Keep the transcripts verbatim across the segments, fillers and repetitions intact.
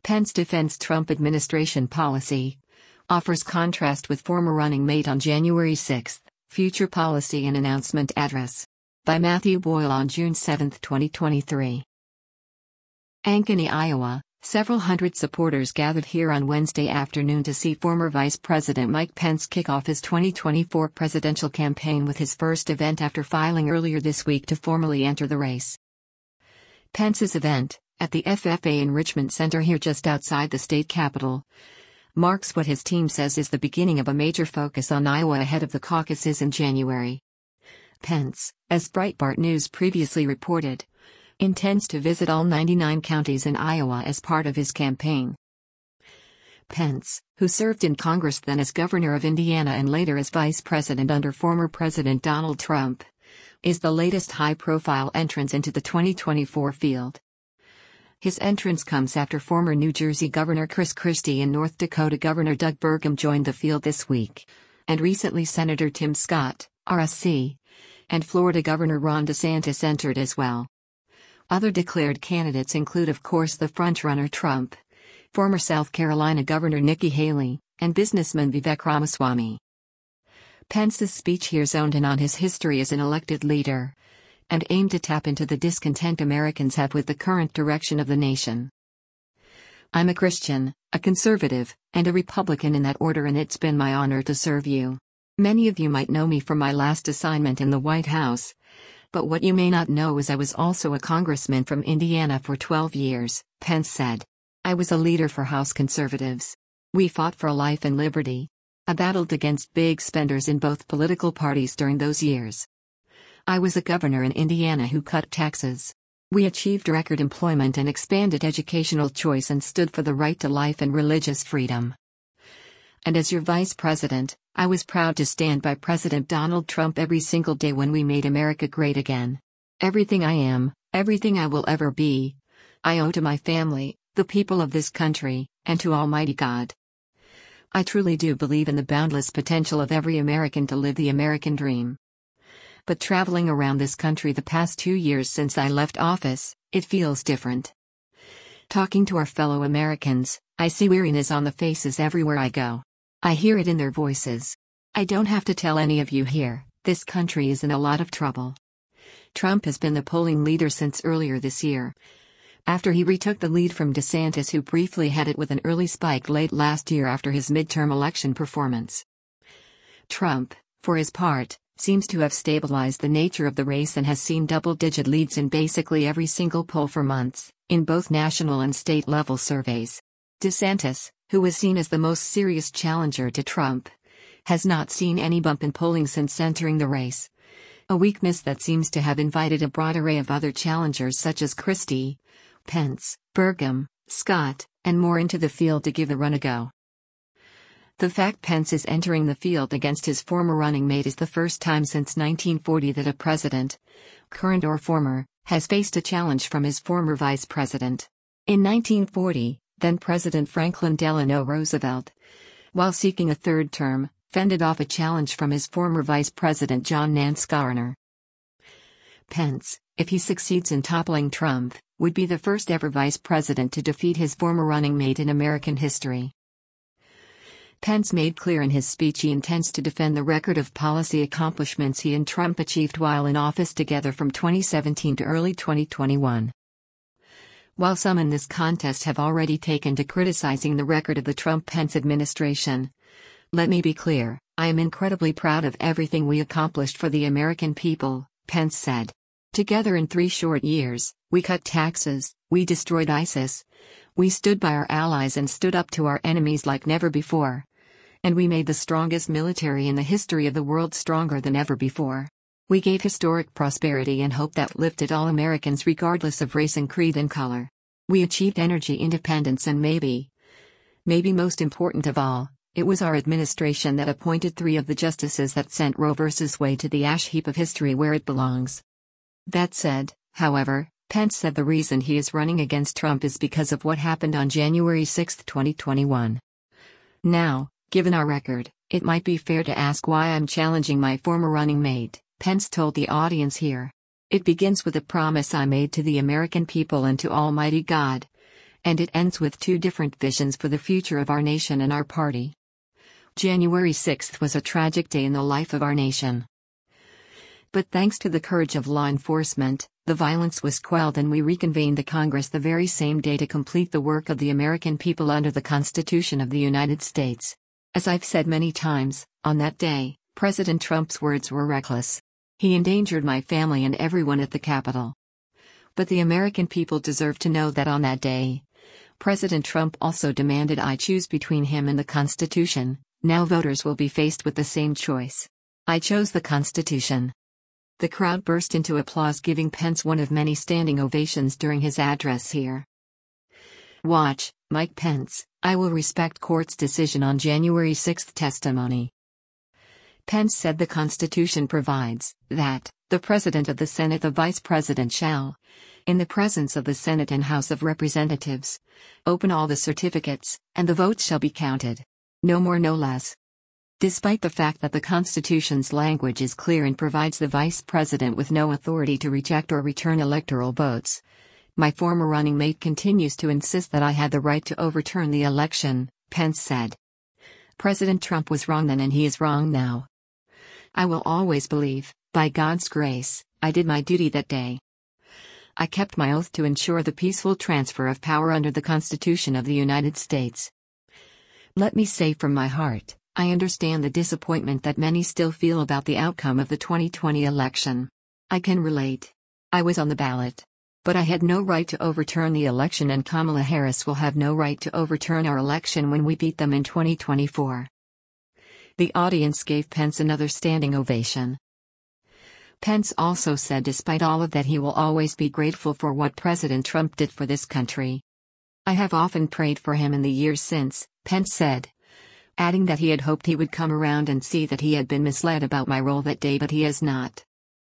Pence defends Trump administration policy. Offers contrast with former running mate on January sixth, Future Policy and Announcement Address. By Matthew Boyle on June seventh, twenty twenty-three. Ankeny, Iowa. Several hundred supporters gathered here on Wednesday afternoon to see former Vice President Mike Pence kick off his twenty twenty-four presidential campaign with his first event after filing earlier this week to formally enter the race. Pence's event, at the F F A Enrichment Center here just outside the state capitol, marks what his team says is the beginning of a major focus on Iowa ahead of the caucuses in January. Pence, as Breitbart News previously reported, intends to visit all ninety-nine counties in Iowa as part of his campaign. Pence, who served in Congress then as governor of Indiana and later as vice president under former President Donald Trump, is the latest high-profile entrance into the twenty twenty-four field. His entrance comes after former New Jersey Governor Chris Christie and North Dakota Governor Doug Burgum joined the field this week, and recently Senator Tim Scott, R S C, and Florida Governor Ron DeSantis entered as well. Other declared candidates include of course the frontrunner Trump, former South Carolina Governor Nikki Haley, and businessman Vivek Ramaswamy. Pence's speech here zoned in on his history as an elected leader, and aimed to tap into the discontent Americans have with the current direction of the nation. I'm a Christian, a conservative, and a Republican in that order, and it's been my honor to serve you. Many of you might know me from my last assignment in the White House, but what you may not know is I was also a congressman from Indiana for twelve years, Pence said. I was a leader for House conservatives. We fought for life and liberty. I battled against big spenders in both political parties during those years. I was a governor in Indiana who cut taxes. We achieved record employment and expanded educational choice and stood for the right to life and religious freedom. And as your vice president, I was proud to stand by President Donald Trump every single day when we made America great again. Everything I am, everything I will ever be, I owe to my family, the people of this country, and to Almighty God. I truly do believe in the boundless potential of every American to live the American dream. But traveling around this country the past two years since I left office, it feels different. Talking to our fellow Americans, I see weariness on the faces everywhere I go. I hear it in their voices. I don't have to tell any of you here, this country is in a lot of trouble. Trump has been the polling leader since earlier this year, after he retook the lead from DeSantis, who briefly had it with an early spike late last year after his midterm election performance. Trump, for his part, seems to have stabilized the nature of the race and has seen double-digit leads in basically every single poll for months, in both national and state-level surveys. DeSantis, who was seen as the most serious challenger to Trump, has not seen any bump in polling since entering the race, a weakness that seems to have invited a broad array of other challengers such as Christie, Pence, Burgum, Scott, and more into the field to give the run a go. The fact Pence is entering the field against his former running mate is the first time since nineteen forty that a president, current or former, has faced a challenge from his former vice president. In nineteen forty, then-President Franklin Delano Roosevelt, while seeking a third term, fended off a challenge from his former vice president John Nance Garner. Pence, if he succeeds in toppling Trump, would be the first ever vice president to defeat his former running mate in American history. Pence made clear in his speech he intends to defend the record of policy accomplishments he and Trump achieved while in office together from twenty seventeen to early twenty twenty-one. While some in this contest have already taken to criticizing the record of the Trump-Pence administration, let me be clear, I am incredibly proud of everything we accomplished for the American people, Pence said. Together in three short years, we cut taxes, we destroyed ISIS, we stood by our allies and stood up to our enemies like never before, and we made the strongest military in the history of the world stronger than ever before. We gave historic prosperity and hope that lifted all Americans regardless of race and creed and color. We achieved energy independence and maybe, maybe most important of all, it was our administration that appointed three of the justices that sent Roe v. Wade to the ash heap of history where it belongs. That said, however, Pence said the reason he is running against Trump is because of what happened on January sixth, twenty twenty-one. Now, given our record, it might be fair to ask why I'm challenging my former running mate, Pence told the audience here. It begins with a promise I made to the American people and to Almighty God, And it ends with two different visions for the future of our nation and our party. January sixth was a tragic day in the life of our nation. But thanks to the courage of law enforcement, the violence was quelled and we reconvened the Congress the very same day to complete the work of the American people under the Constitution of the United States. As I've said many times, on that day, President Trump's words were reckless. He endangered my family and everyone at the Capitol. But the American people deserve to know that on that day, President Trump also demanded I choose between him and the Constitution. Now voters will be faced with the same choice. I chose the Constitution. The crowd burst into applause, giving Pence one of many standing ovations during his address here. Watch, Mike Pence, I will respect court's decision on January sixth testimony. Pence said the Constitution provides that the President of the Senate, the Vice President shall, in the presence of the Senate and House of Representatives, open all the certificates, and the votes shall be counted. No more, no less. Despite the fact that the Constitution's language is clear and provides the Vice President with no authority to reject or return electoral votes, my former running mate continues to insist that I had the right to overturn the election, Pence said. President Trump was wrong then and he is wrong now. I will always believe, by God's grace, I did my duty that day. I kept my oath to ensure the peaceful transfer of power under the Constitution of the United States. Let me say from my heart, I understand the disappointment that many still feel about the outcome of the twenty twenty election. I can relate. I was on the ballot. But I had no right to overturn the election, and Kamala Harris will have no right to overturn our election when we beat them in twenty twenty-four. The audience gave Pence another standing ovation. Pence also said despite all of that he will always be grateful for what President Trump did for this country. I have often prayed for him in the years since, Pence said, adding that he had hoped he would come around and see that he had been misled about my role that day, but he has not.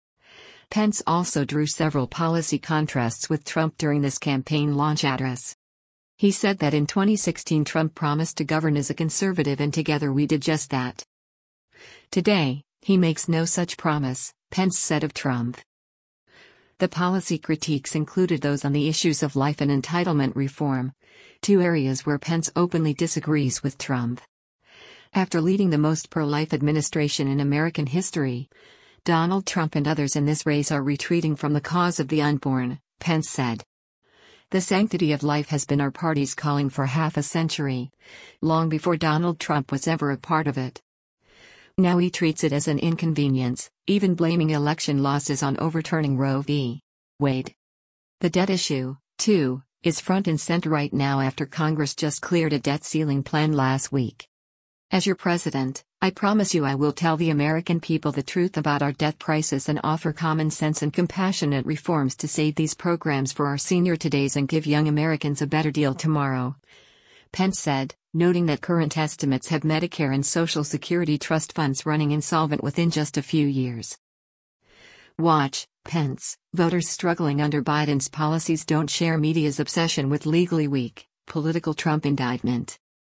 Pence also drew several policy contrasts with Trump during this campaign launch address. He said that in twenty sixteen Trump promised to govern as a conservative, and together we did just that. Today, he makes no such promise, Pence said of Trump. The policy critiques included those on the issues of life and entitlement reform, two areas where Pence openly disagrees with Trump. After leading the most pro-life administration in American history, Donald Trump and others in this race are retreating from the cause of the unborn, Pence said. The sanctity of life has been our party's calling for half a century, long before Donald Trump was ever a part of it. Now he treats it as an inconvenience, even blaming election losses on overturning Roe v. Wade. The debt issue, too, is front and center right now after Congress just cleared a debt ceiling plan last week. As your president, I promise you I will tell the American people the truth about our debt crisis and offer common sense and compassionate reforms to save these programs for our senior todays and give young Americans a better deal tomorrow, Pence said, noting that current estimates have Medicare and Social Security trust funds running insolvent within just a few years. Watch, Pence, voters struggling under Biden's policies don't share media's obsession with legally weak, political Trump indictment.